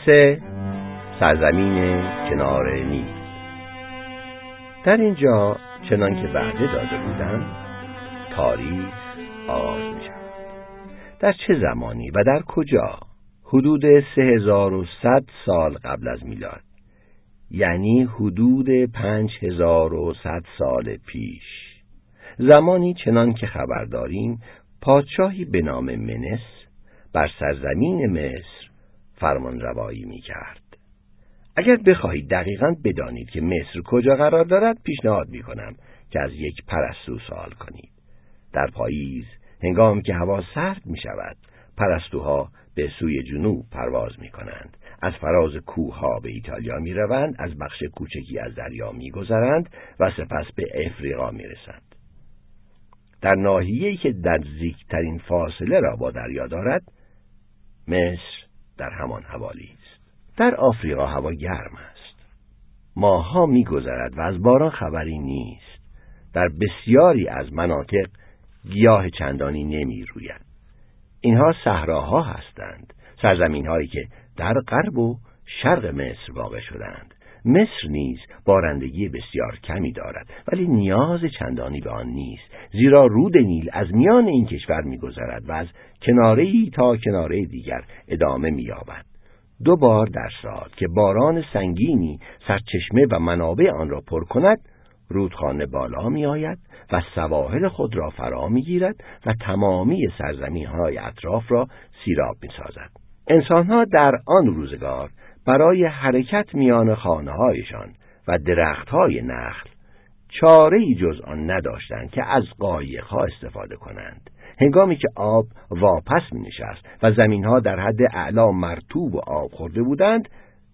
3. سرزمین کنار نیل. در اینجا چنان که وعده داده بودم تاریخ آغاز می شود. در چه زمانی و در کجا؟ حدود 3100 سال قبل از میلاد، یعنی حدود 5100 سال پیش. زمانی چنان که خبر داریم پادشاهی به نام منس بر سرزمین مصر فرمانروایی می کرد. اگر بخواهید دقیقاً بدانید که مصر کجا قرار دارد، پیشنهاد می کنم که از یک پرستو سوال کنید. در پاییز هنگامی که هوا سرد می شود، پرستوها به سوی جنوب پرواز می کنند. از فراز کوهها به ایتالیا می روند، از بخش کوچکی از دریا می گذرند و سپس به افریقا می رسند. در ناحیه‌ای که نزدیکترین فاصله را با دریا دارد، مصر در همان حوالی است. در آفریقا هوا گرم است. ماه‌ها می‌گذرد و از باران خبری نیست. در بسیاری از مناطق گیاه چندانی نمی‌روید. اینها صحراها هستند، سرزمین‌هایی که در غرب و شرق مصر واقع شدند. مصر نیز بارندگی بسیار کمی دارد، ولی نیاز چندانی به آن نیست، زیرا رود نیل از میان این کشور می‌گذرد و از کناره‌ای تا کناره دیگر ادامه می‌یابد. 2 بار در سال که باران سنگینی سرچشمه و منابع آن را پر کند، رودخانه بالا می‌آید و سواحل خود را فرا می‌گیرد و تمامی سرزمین‌های اطراف را سیراب می‌سازد. انسان‌ها در آن روزگار برای حرکت میان خانه‌هایشان و درخت‌های نخل چاره‌ای جز آن نداشتند که از قایق‌ها استفاده کنند. هنگامی که آب واپس می‌نشست و زمین‌ها در حد اعلا مرطوب و آب خورده بودند،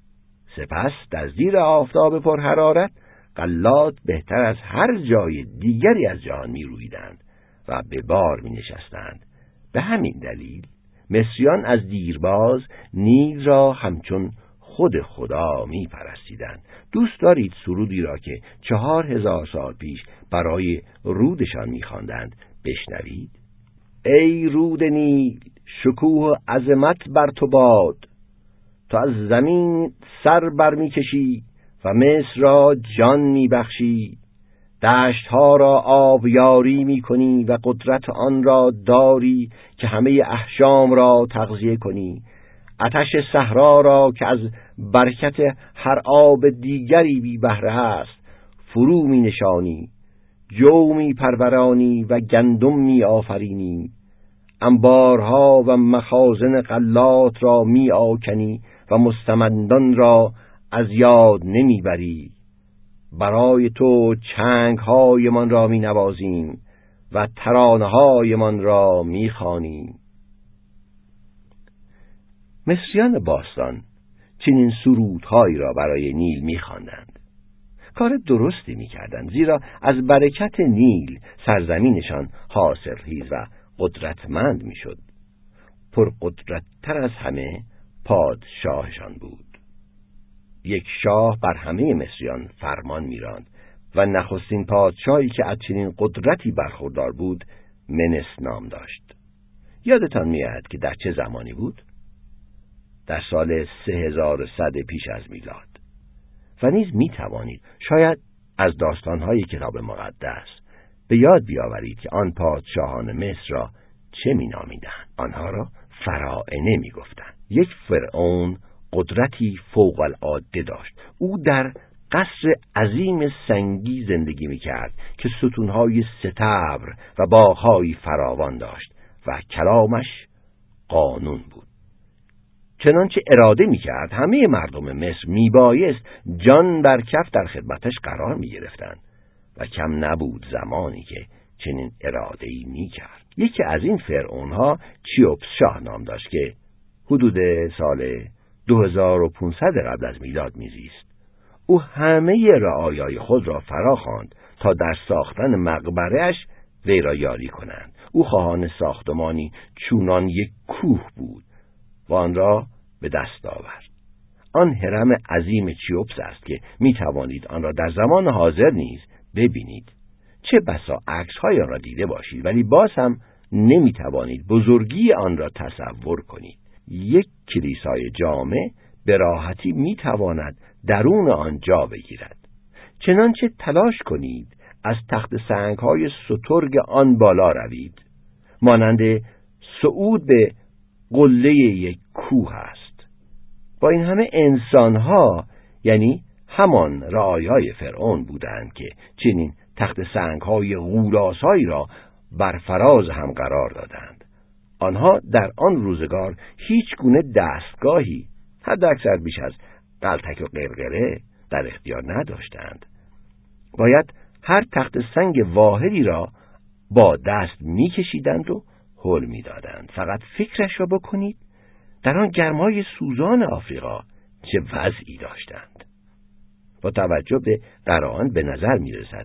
سپس در زیر آفتاب پرحرارت غلات بهتر از هر جای دیگری از جهان می‌رویدند و به بار می‌نشستند. به همین دلیل مصریان از دیرباز نیل را همچون خود خدا می‌پرستیدند. دوست دارید سرودی را که 4000 سال پیش برای رودشان می‌خواندند بشنوید؟ ای رود نیل، شکوه و عظمت بر تو باد، تو از زمین سر بر می‌کشی و مصر را جان می‌بخشی. دشت‌ها را آبیاری می‌کنی و قدرت آن را داری که همه احشام را تغذیه کنی. آتش صحرا را که از برکت هر آب دیگری بی بهره است فرو می نشانی، جو می پرورانی و گندم می آفرینی. انبارها و مخازن غلات را می آکنی و مستمندان را از یاد نمی بری. برای تو چنگ‌های من را می نوازیم و ترانه‌های من را می خوانیم. مصریان باستان چنین سرودهایی را برای نیل می‌خواندند. کار درستی می‌کردند، زیرا از برکت نیل سرزمینشان حاصلخیز و قدرتمند می‌شد. پرقدرت‌تر از همه پادشاهشان بود. یک شاه بر همه مصریان فرمان می‌راند و نخستین پادشاهی که از چنین قدرتی برخوردار بود منس نام داشت. یادتان می‌آید که در چه زمانی بود؟ در سال 3100 پیش از میلاد. و نیز می توانید شاید از داستانهای کتاب مقدس به یاد بیاورید که آن پادشاهان مصر را چه می نامیدند. آنها را فراعنه می گفتند. یک فرعون قدرتی فوق العاده داشت. او در قصر عظیم سنگی زندگی می کرد که ستونهای ستبر و باغهای فراوان داشت و کلامش قانون بود. چنانچه اراده می‌کرد همه مردم مصر میبایست جان بر کف در خدمتش قرار می‌گرفتند و کم نبود زمانی که چنین اراده‌ای می‌کرد. یکی از این فرعونها چیوپس شاه نام داشت که حدود سال 2500 قبل از میلاد میزیست. او همه رعایای خود را فراخواند تا در ساختن مقبره‌اش وی را یاری کنند. او خواهان ساختمانی چونان یک کوه بود و آن را به دست آورد. آن هرم عظیم چیوپس است که می توانید آن را در زمان حاضر نیز ببینید. چه بسا عکس‌های آن را دیده باشید، ولی باز هم نمی توانید بزرگی آن را تصور کنید. یک کلیسای جامع به راحتی میتواند درون آن جا بگیرد. چنانچه تلاش کنید از تخت سنگ‌های سترگ آن بالا روید، مانند صعود به قله یک کوه است. با این همه انسان‌ها، یعنی همان رعایای فرعون بودند که چنین تخت سنگ‌های غولاسایی را بر فراز هم قرار دادند. آنها در آن روزگار هیچ گونه دستگاهی، حداکثر بیش از غلتک و قرقره، در اختیار نداشتند. باید هر تخت سنگ واحدی را با دست می‌کشیدند و هل می‌دادند. فقط فکرش را بکنید، در آن گرمای سوزان آفریقا چه وضعی داشتند. با توجه به قرائن به نظر می‌رسد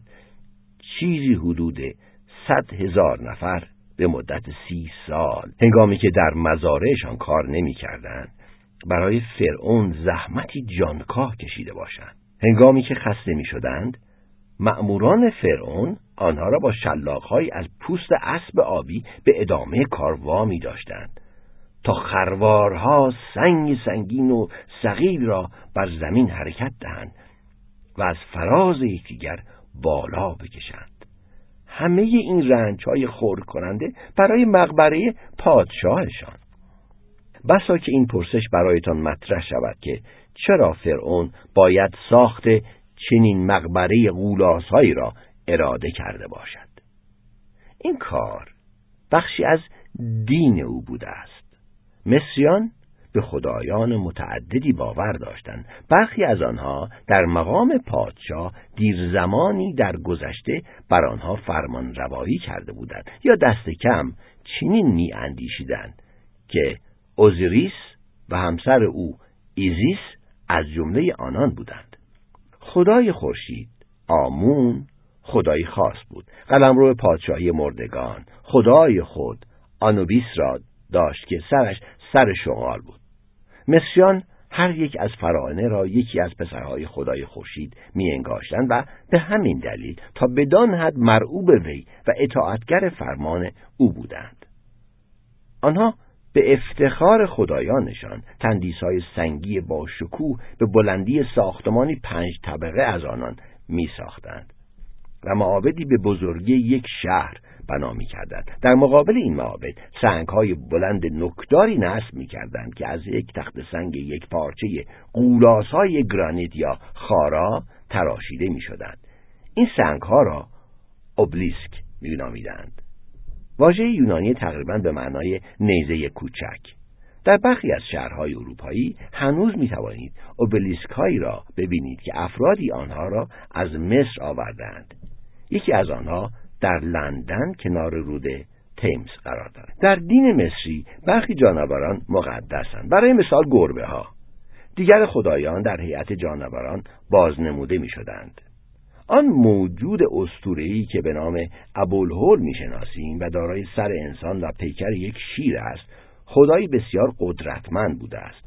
چیزی حدود 100,000 نفر به مدت 30 سال، هنگامی که در مزارعشان کار نمی‌کردند، برای فرعون زحمتی جانکاه کشیده باشند. هنگامی که خسته می‌شدند، مأموران فرعون آنها را با شلاق‌های از پوست اسب آبی به ادامه کار وامی داشتند تا خروارها سنگین و ثقیل را بر زمین حرکت دهند و از فراز یکدیگر بالا بکشند. همه این رنج‌های خرد کننده برای مقبره پادشاهشان. بسا که این پرسش برایتان مطرح شود که چرا فرعون باید ساخت چنین مقبره غولاس‌هایی را اراده کرده باشد. این کار بخشی از دین او بوده است. مصریان به خدایان متعددی باور داشتند. برخی از آنها در مقام پادشاه دیر زمانی در گذشته بر آنها فرمان روایی کرده بودند، یا دست کم چنین می اندیشیدند که اوزیریس و همسر او ایزیس از جمله آنان بودند. خدای خورشید، آمون، خدای خاص بود. قلمرو پادشاهی مردگان، خدای خود آنوبیس را داشت که سرش سر شغال بود. مصریان هر یک از فراعنه را یکی از پسرهای خدای خورشید می انگاشتند و به همین دلیل تا بدان حد مرعوب وی و اطاعتگر فرمان او بودند. آنها به افتخار خدایانشان تندیس‌های سنگی با شکوه به بلندی ساختمانی 5 طبقه از آنان می ساختند و معابدی به بزرگی یک شهر بنا می کردند. در مقابل این معابد سنگ‌های بلند نوکداری نصب می کردند که از یک تخت سنگ یک پارچه غولاس‌های گرانیت یا خارا تراشیده می شدند. این سنگ‌ها را اوبلیسک می نامیدند. واژه یونانی تقریباً به معنای نیزه کوچک. در برخی از شهرهای اروپایی هنوز می توانید اوبلیسک‌هایی را ببینید که افرادی آنها را از مصر آوردند. یکی از آنها در لندن کنار رود تیمز قرار دارد. در دین مصری برخی جانوران مقدسند. برای مثال گربه‌ها. دیگر خدایان در هیئت جانوران بازنموده می شدند. آن موجود اسطوره‌ای که به نام ابوالهول می‌شناسیم و دارای سر انسان و پیکر یک شیر است، خدایی بسیار قدرتمند بوده است.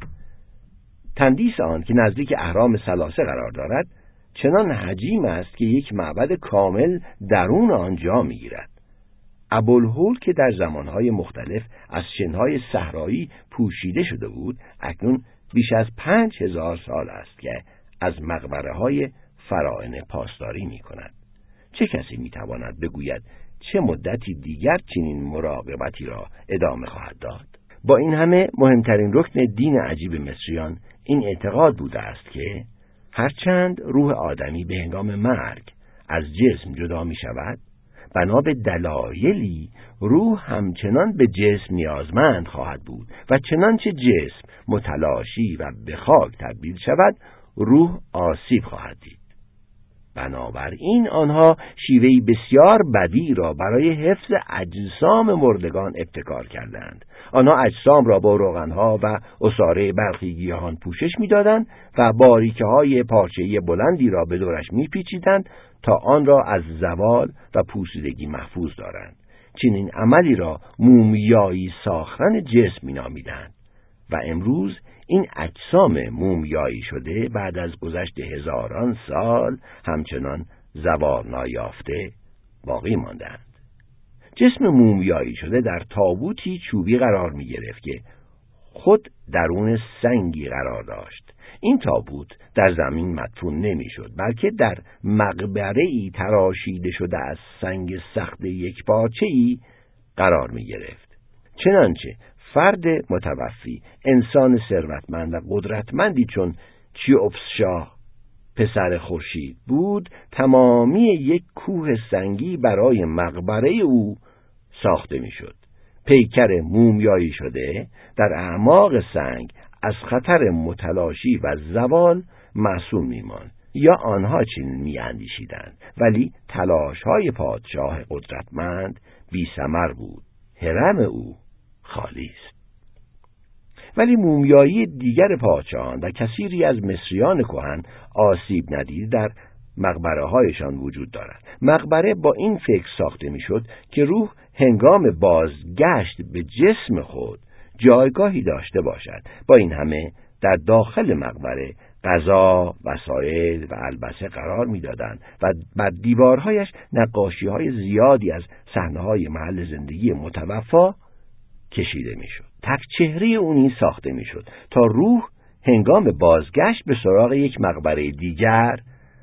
تندیس آن که نزدیک اهرام ثلاثه قرار دارد، چنان حجیم است که یک معبد کامل درون آن جا می‌گیرد. ابوالهول که در زمانهای مختلف از شنهای صحرایی پوشیده شده بود، اکنون بیش از 5000 سال است که از مقبره‌های فراعنه پاسداری می کند. چه کسی می تواند بگوید چه مدتی دیگر چنین مراقبتی را ادامه خواهد داد؟ با این همه مهمترین رکن دین عجیب مصریان این اعتقاد بوده است که هرچند روح آدمی به هنگام مرگ از جسم جدا می شود، بنا به دلایلی روح همچنان به جسم نیازمند خواهد بود و چنانچه جسم متلاشی و به خاک تبدیل شود، روح آسیب خواهد دید. بنابراین آنها شیوهی بسیار بدی را برای حفظ اجسام مردگان ابتکار کردند. آنها اجسام را با روغنها و عصاره برخی گیاهان پوشش می‌دادند و باریکه‌های پارچه‌ای بلندی را به دورش می‌پیچیدند تا آن را از زوال و پوسیدگی محفوظ دارند. چنین عملی را مومیایی ساختن جسم می‌نامیدند و امروز این اجسام مومیایی شده بعد از گذشت هزاران سال همچنان زوال نایافته باقی ماندند. جسم مومیایی شده در تابوتی چوبی قرار می گرفت که خود درون سنگی قرار داشت. این تابوت در زمین مدفون نمی‌شد، بلکه در مقبره‌ای تراشیده شده از سنگ سخت یکپارچه‌ای قرار می‌گرفت. چنانچه فرد متوفی انسان ثروتمند و قدرتمندی چون چیوپس شاه پسر خورشید بود، تمامی یک کوه سنگی برای مقبره او ساخته می‌شد. پیکر مومیایی شده در اعماق سنگ از خطر متلاشی و زوال معصوم می‌ماند. یا آنها چنین می‌اندیشیدند، ولی تلاش‌های پادشاه قدرتمند بی‌ثمر بود. هرم او خالی است. ولی مومیایی دیگر پادشاهان و کثیری از مصریان کهن آسیب ندیده در مقبره‌هایشان وجود دارد. مقبره با این فکر ساخته می‌شد که روح هنگام بازگشت به جسم خود جایگاهی داشته باشد. با این همه در داخل مقبره غذا، وسایل و البسه قرار می‌دادند و بر دیوارهایش نقاشی‌های زیادی از صحنه‌های محل زندگی متوفی کشیده می‌شد. تک چهره او نیز ساخته می‌شد تا روح هنگام بازگشت به سراغ یک مقبره دیگر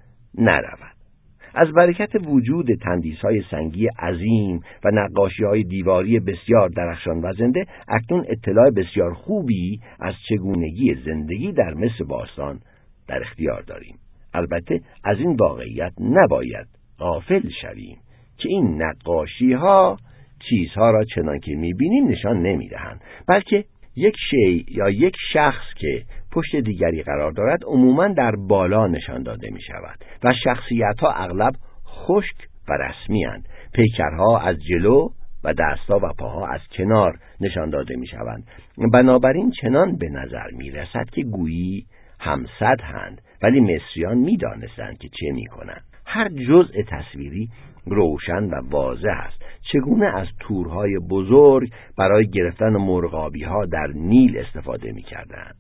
نرود. از برکت وجود تندیس‌های سنگی عظیم و نقاشی‌های دیواری بسیار درخشان و زنده، اکنون اطلاع بسیار خوبی از چگونگی زندگی در مصر باستان در اختیار داریم. البته از این واقعیت نباید غافل شویم که این نقاشی‌ها چیزها را چنان که می‌بینیم نشان نمی‌دهند، بلکه یک شیء یا یک شخص که پشت دیگری قرار دارد عموماً در بالا نشان داده می‌شود و شخصیت‌ها اغلب خشک و رسمی‌اند. پیکرها از جلو و دست‌ها و پاها از کنار نشان داده می‌شوند. بنابراین چنان به نظر می‌رسد که گویی همسطح‌اند، ولی مصریان می‌دانستند که چه می‌کنند. هر جزء تصویری روشن و واضح است. چگونه از تورهای بزرگ برای گرفتن مرغابی‌ها در نیل استفاده می‌کردند،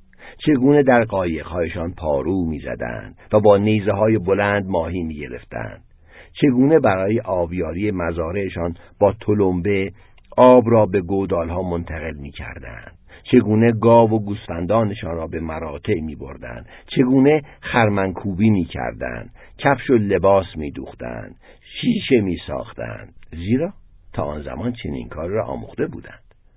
چگونه در قایق‌هایشان پارو می‌زدند و با نیزه‌های بلند ماهی می‌گرفتند، چگونه برای آبیاری مزارعشان با تلمبه آب را به گودال‌ها منتقل می‌کردند، چگونه گاو و گوسفندانشان را به مراتع می‌بردند، چگونه خرمنکوبی می‌کردند، کفش و لباس می‌دوختند، شیشه می‌ساختند، زیرا تا آن زمان چنین کار را آموخته بودند،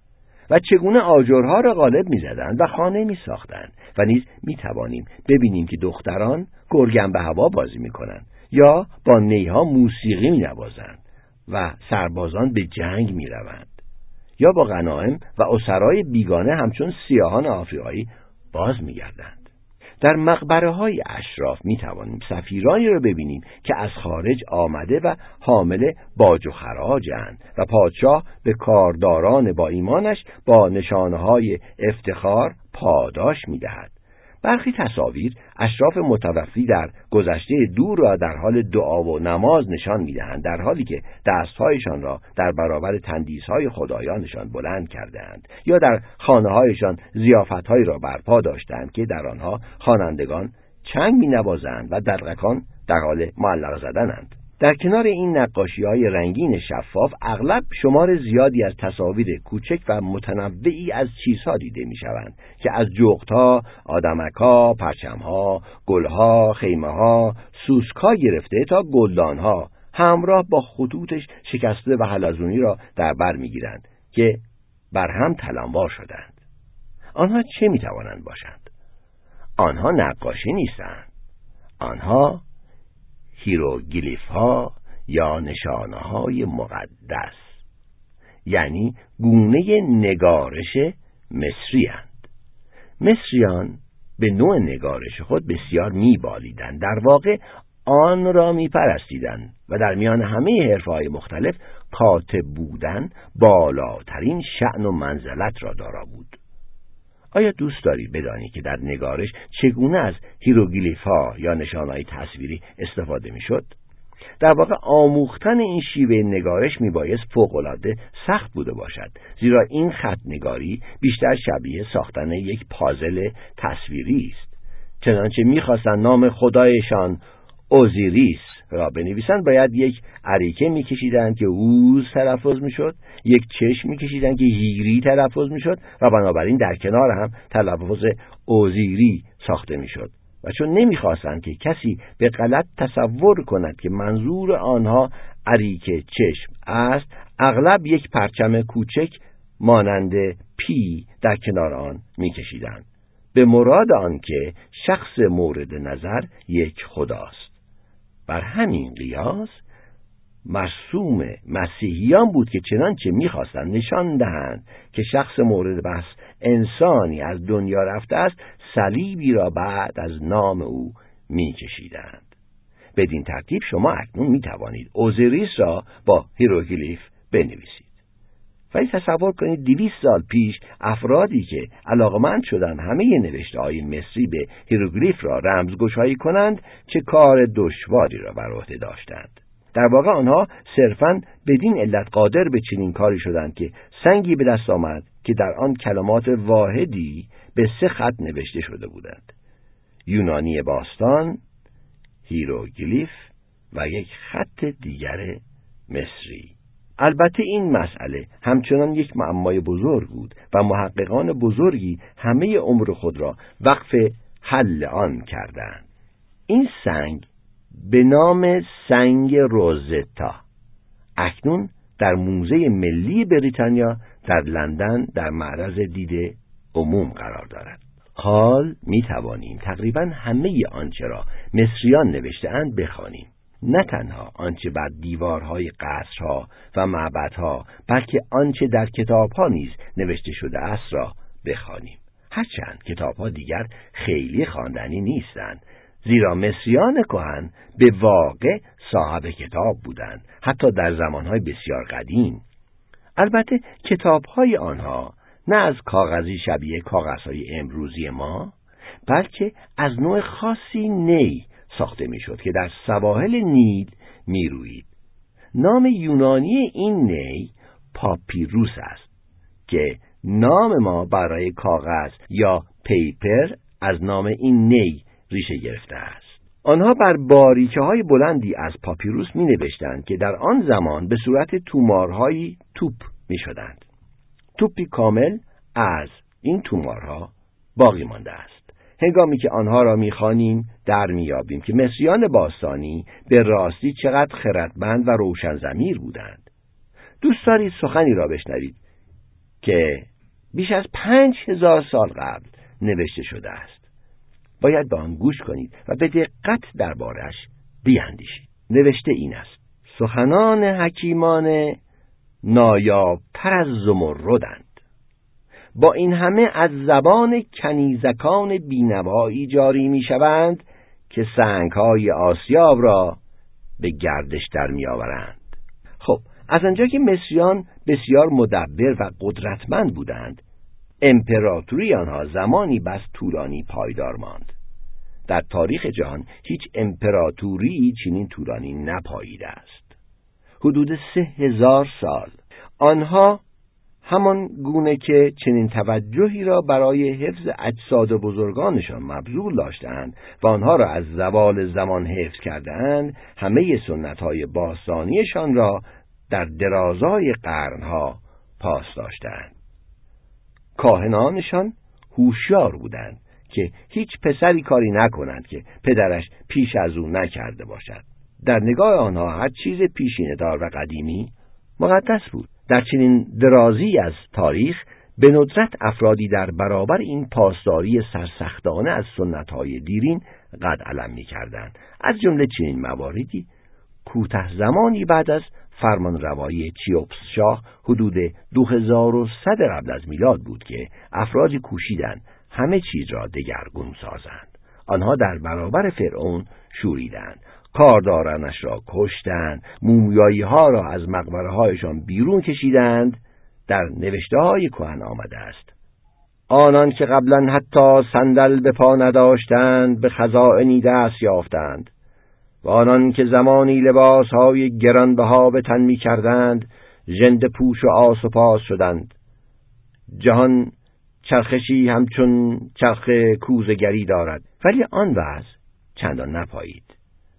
و چگونه آجرها را قالب می‌زدند و خانه می‌ساختند. و نیز می‌توانیم ببینیم که دختران گرگم به هوا بازی می‌کنند یا با نیها موسیقی می‌نوازند و سربازان به جنگ می‌روند یا با غنایم و اسرای بیگانه همچون سیاهان آفریقایی باز می‌گردند. در مقبره‌های اشراف می‌توانیم سفیرانی را ببینیم که از خارج آمده و حامل باج و خراجند و پادشاه به کارداران با ایمانش با نشانه‌های افتخار پاداش می‌دهد. برخی تصاویر اشراف متوفی در گذشته دور را در حال دعا و نماز نشان می‌دهند، در حالی که دست‌هایشان را در برابر تندیس‌های خدایانشان بلند کرده‌اند، یا در خانه‌هایشان ضیافت‌هایی را برپا داشتند که در آنها خوانندگان چنگ می‌نوازند و دلقکان در حال معلق زدنند. در کنار این نقاشی‌های رنگین شفاف اغلب شمار زیادی از تصاویر کوچک و متنوعی از چیزها دیده می‌شوند که از جغدها، آدمک‌ها، پرچم‌ها، گل‌ها، خیمه‌ها، سوسک‌ها گرفته تا گلدان‌ها همراه با خطوطش شکسته و حلزونی را در بر می‌گیرند که بر هم تلمبار شدند. آنها چه می‌توانند باشند؟ آنها نقاشی نیستند. آنها هیروگلیف ها یا نشانه های مقدس، یعنی گونه نگارش مصری اند. مصریان به نوع نگارش خود بسیار میبالیدند، در واقع آن را میپرستیدند و در میان همه حرفه‌های مختلف کاتب بودن بالاترین شأن و منزلت را دارا بود. آیا دوست دارید بدانید که در نگارش چگونه از هیروگلیف‌ها یا نشانه‌های تصویری استفاده می‌شد؟ در واقع آموختن این شیوه نگارش میبایست فوق‌العاده سخت بوده باشد، زیرا این خط نگاری بیشتر شبیه ساختن یک پازل تصویری است. چنانچه می‌خواستند نام خدایشان اوزیریس را بنویسند باید یک اریکه میکشیدند که اوز تلفظ میشد، یک چشم میکشیدند که هیری تلفظ میشد و بنابراین در کنار هم تلفظ اوزیری ساخته میشد. و چون نمیخواستند که کسی به غلط تصور کند که منظور آنها اریکه چشم است، اغلب یک پرچم کوچک مانند پی در کنار آن میکشیدند، به مراد آن که شخص مورد نظر یک خداست. بر همین قیاس مرسوم مسیحیان بود که چنانچه می‌خواستند نشان دهند که شخص مورد بحث انسانی از دنیا رفته است، صلیبی را بعد از نام او می‌کشیدند. بدین ترتیب شما اکنون می‌توانید اوزیریس را با هیروگلیف بنویسید. ولی تصور کنید 200 سال پیش افرادی که علاقمند شدند همه نوشته‌های مصری به هیروگلیف را رمزگشایی کنند چه کار دشواری را بر عهده داشتند. در واقع آنها صرفاً بدین علت قادر به چنین کاری شدند که سنگی به دست آمد که در آن کلمات واحدی به 3 خط نوشته شده بودند: یونانی باستان، هیروگلیف و یک خط دیگر مصری. البته این مسئله همچنان یک معمای بزرگ بود و محققان بزرگی همه عمر خود را وقف حل آن کردند. این سنگ به نام سنگ روزتا اکنون در موزه ملی بریتانیا در لندن در معرض دید عموم قرار دارد. حال می توانیم تقریباً همه آنچه را مصریان نوشته‌اند بخوانیم، نه تنها آنچه بر دیوارهای قصرها و معبدها، بلکه آنچه در کتابها نیز نوشته شده است را بخوانیم. هرچند کتابها دیگر خیلی خواندنی نیستند، زیرا مصریان کهن به واقع صاحب کتاب بودند، حتی در زمانهای بسیار قدیم. البته کتابهای آنها نه از کاغذی شبیه کاغذهای امروزی ما، بلکه از نوع خاصی نی ساخته میشد که در سواحل نیل میروید. نام یونانی این نی پاپیروس است که نام ما برای کاغذ یا پیپر از نام این نی ریشه گرفته است. آنها بر باریکه‌های بلندی از پاپیروس می نوشتند که در آن زمان به صورت تومارهای توپ می شدند. توپی کامل از این تومارها باقی مانده است. هنگامی که آنها را می‌خوانیم در می‌یابیم که مصریان باستانی به راستی چقدر خردمند و روشن ضمیر بودند. دوست دارید سخنی را بشنوید که بیش از 5000 سال قبل نوشته شده است. باید به آن گوش کنید و به دقت درباره‌اش بیاندیشید. نوشته این است: سخنان حکیمان نایاب‌تر از زمردند، با این همه از زبان کنیزکان بینوایی جاری می شوند که سنگ‌های آسیاب را به گردش در می آورند. خب، از آنجا که مصریان بسیار مدبر و قدرتمند بودند، امپراتوری آنها زمانی بس طولانی پایدار ماند. در تاریخ جهان هیچ امپراتوری چنین طولانی نپاییده است. حدود 3000 سال آنها همان گونه که چنین توجهی را برای حفظ اجساد بزرگانشان مبذول داشتند و آنها را از زوال زمان حفظ کردند، همه سنت‌های باستانیشان را در درازای قرنها پاس داشتند. کاهنانشان هوشیار بودند که هیچ پسری کاری نکنند که پدرش پیش از او نکرده باشد. در نگاه آنها هر چیز پیشینه‌دار و قدیمی مقدس بود. در چنین درازی از تاریخ به ندرت افرادی در برابر این پاسداری سرسختانه از سنت‌های دیرین قد علم می‌کردند. از جمله چنین مواردی کوتاه زمانی بعد از فرمانروایی چیوپس شاه حدود 2100 قبل از میلاد بود که افرادی کوشیدند همه چیز را دگرگون سازند. آنها در برابر فرعون شوریدند، کاردارانش را کشتند، مومیایی ها را از مقبره هایشان بیرون کشیدند. در نوشته های کهن آمده است: آنان که قبلا حتی صندل به پا نداشتند به خزائنی دست یافتند و آنان که زمانی لباس های گرانبها به تن می کردند ژنده پوش و آس و پاس شدند. جهان چرخشی همچون چرخ کوزه‌گری دارد. ولی آن وضع چندان نپایید.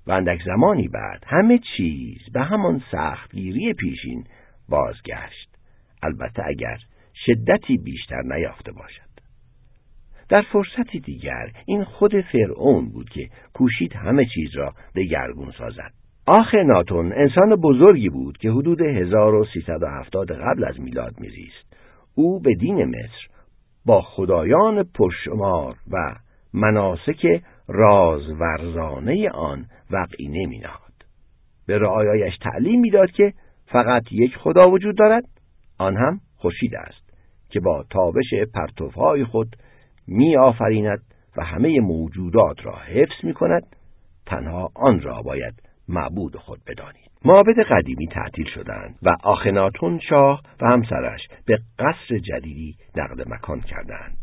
و اندک زمانی بعد همه چیز به همان سختگیری پیشین بازگشت، البته اگر شدتی بیشتر نیافته باشد. در فرصتی دیگر این خود فرعون بود که کوشید همه چیز را دگرگون سازد. آخناتون انسان بزرگی بود که حدود 1370 قبل از میلاد میزیست. او به دین مصر با خدایان پرشمار و مناسک رازورزانه آن وقعی نمی‌نهاد. به رعایایش تعلیم میداد که فقط یک خدا وجود دارد، آن هم خورشید است که با تابش پرتوهای خود می آفریند و همه موجودات را حفظ می کند. تنها آن را باید معبود خود بدانید. معابد قدیمی تعطیل شدند و آخناتون شاه و همسرش به قصر جدیدی نقل مکان کردند.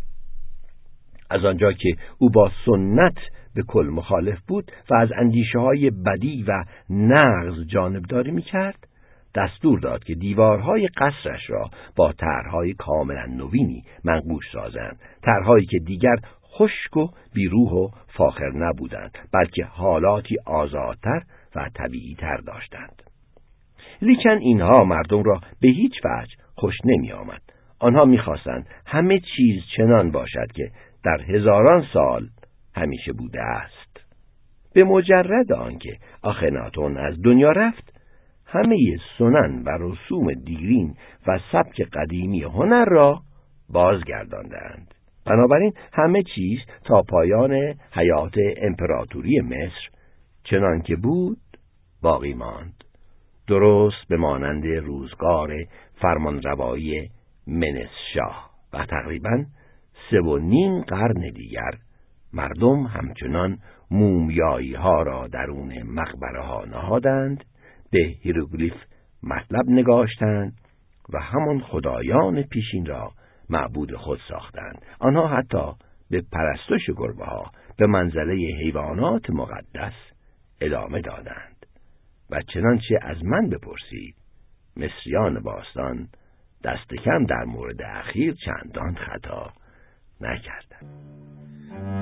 از آنجا که او با سنت به کل مخالف بود و از اندیشه‌های بدی و نقض جانبداری می‌کرد، دستور داد که دیوارهای قصرش را با طرح‌های کاملا نوینی منقوش سازند، طرح‌هایی که دیگر خشک و بیروح و فاخر نبودند، بلکه حالاتی آزادتر و طبیعی‌تر داشتند. لیکن اینها مردم را به هیچ وجه خوش نمی آمد. آنها می‌خواستند همه چیز چنان باشد که در هزاران سال همیشه بوده است. به مجرد آنکه آخناتون از دنیا رفت، همه سنن و رسوم دیرین و سبک قدیمی هنر را بازگرداندند. بنابراین همه چیز تا پایان حیات امپراتوری مصر چنان که بود باقی ماند، درست به مانند روزگار فرمانروایی منسشاه و تقریباً 3.5 قرن دیگر مردم همچنان مومیایی ها را درون مقبره ها نهادند، به هیروگلیف مطلب نگاشتند و همان خدایان پیشین را معبود خود ساختند. آنها حتی به پرستش گربه ها به منزله حیوانات مقدس ادامه دادند. و چنانچه از من بپرسید، مصریان باستان دست کم در مورد اخیر چندان خطا نکردند.